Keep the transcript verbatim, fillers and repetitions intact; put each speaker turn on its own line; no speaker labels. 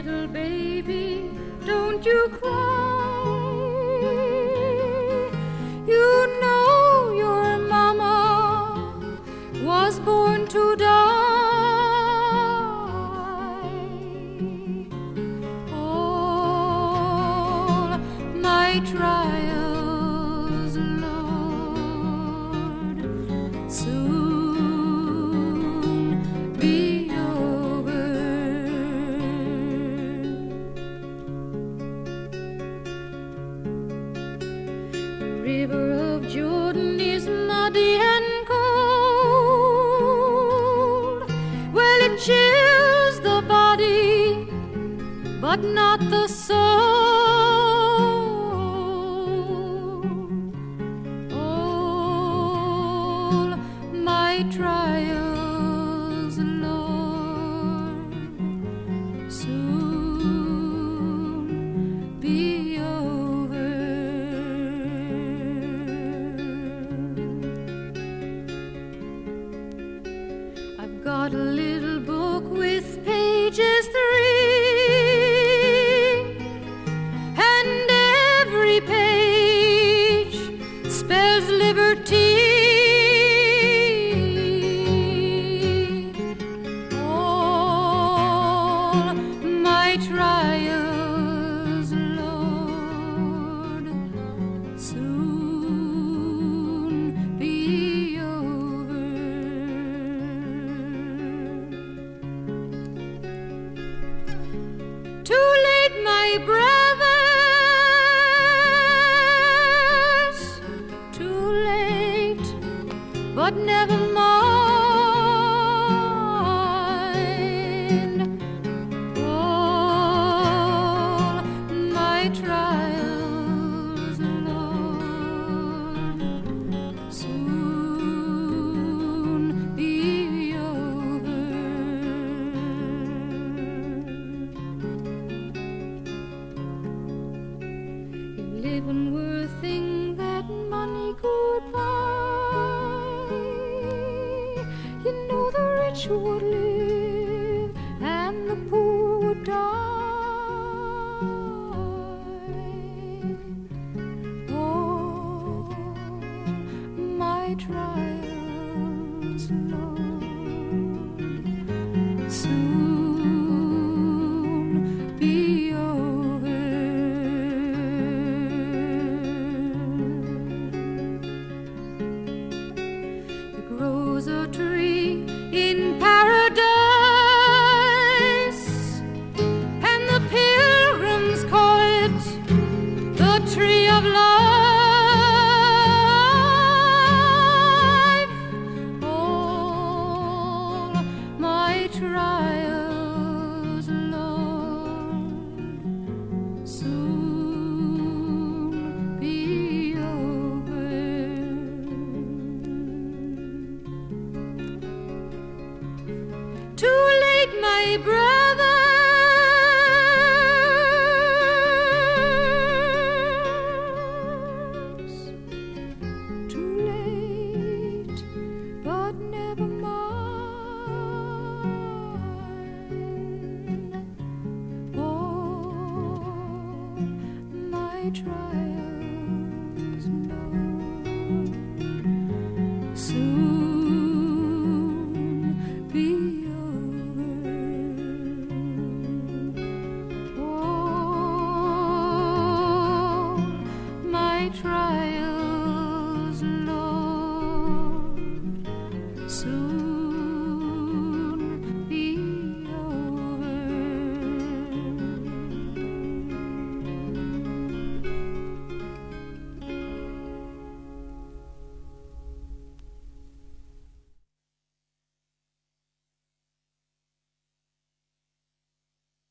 little baby, don't you cry. You know your mama was born to die. All my trials, Lord, soon be over. The river of Jordan is muddy and cold. Well, it chills the body, but not the soul. All my trials, Lord, soon be over. I've got a little book with pages three, and every page spells liberty. All my trials, Lord, soon be over. Too late, my brothers, too late, but never mind. All my trials, Lord, soon be over. If living were a thing that money could buy, you know the rich would live and the poor would die. All my trials, Lord, soon be over. There grows a tree in paradise, and the pilgrims call it the tree of life. All my trials, Lord, soon be over. Too late, my brothers, too late, but never mind. All my trials, Lord, soon be over. All my trials, Lord, soon